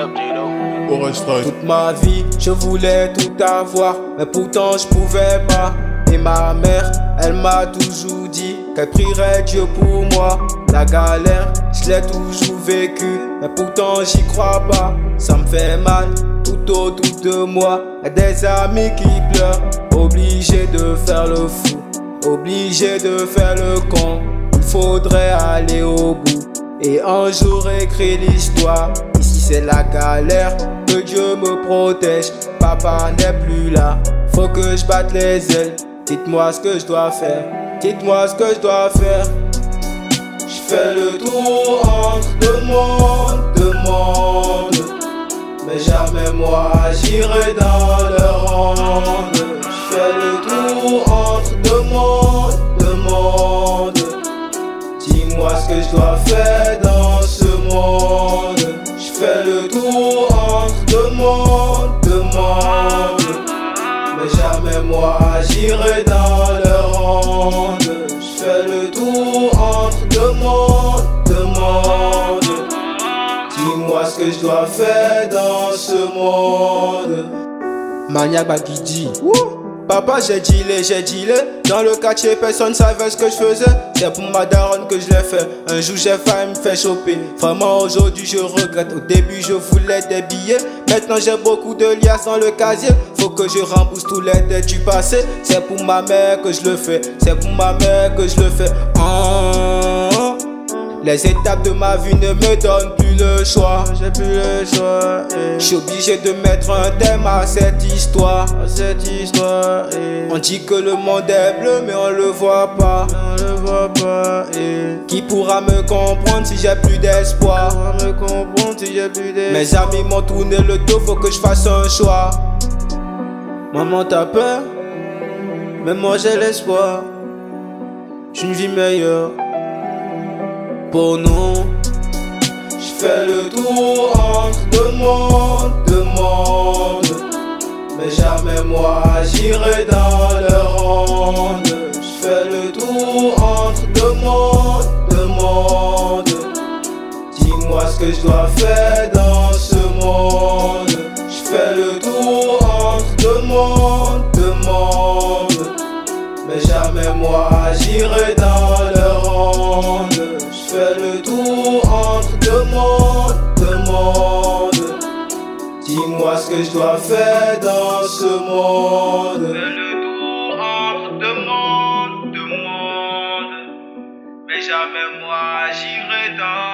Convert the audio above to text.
Toute ma vie, je voulais tout avoir, mais pourtant je pouvais pas. Et ma mère, elle m'a toujours dit qu'elle prierait Dieu pour moi. La galère, je l'ai toujours vécu, mais pourtant j'y crois pas. Ça me fait mal tout autour de moi. Y'a des amis qui pleurent, obligés de faire le fou, obligés de faire le con. Il faudrait aller au bout et un jour écrire l'histoire. Ici c'est la galère, que Dieu me protège. Papa n'est plus là, faut que je batte les ailes. Dites-moi ce que je dois faire, dites-moi ce que je dois faire. Je fais le tour entre deux mondes, mais jamais moi j'irai dans leur ronde. Je fais le tour entre deux mondes. Dis-moi ce que je dois faire dans ce monde. Je fais le tour entre deux mondes, mais jamais moi j'irai dans leur ronde. Je fais le tour entre deux mondes. Dis-moi ce que je dois faire dans ce monde. Maniac Bagidi. Papa j'ai dealé. Dans le quartier personne savait ce que je faisais. C'est pour ma daronne que je l'ai fait. Un jour j'ai failli me faire choper. Vraiment aujourd'hui je regrette. Au début je voulais des billets, maintenant j'ai beaucoup de liasses dans le casier. Faut que je rembourse tous les dettes du passé. C'est pour ma mère que je le fais, c'est pour ma mère que je le fais. Les étapes de ma vie ne me donnent plus le choix. J'ai plus le choix. J'suis obligé de mettre un thème à cette histoire. On dit que le monde est bleu mais on le voit pas. Qui pourra me comprendre si j'ai plus d'espoir? Mes amis m'ont tourné le dos, faut que je fasse un choix. Maman t'as peur, mais moi j'ai l'espoir d'une vie meilleure pour nous. Je fais le tour entre deux mondes, mais jamais moi j'irai dans leur ronde. Je fais le tour entre deux mondes. Dis-moi ce que je dois faire dans ce monde. Je fais le tour entre deux mondes, mais jamais moi j'irai dans leur ronde. Je fais le tour entre deux mondes. Dis-moi ce que je dois faire dans ce monde. Je fais le tour entre deux mondes, mais jamais moi j'irai dans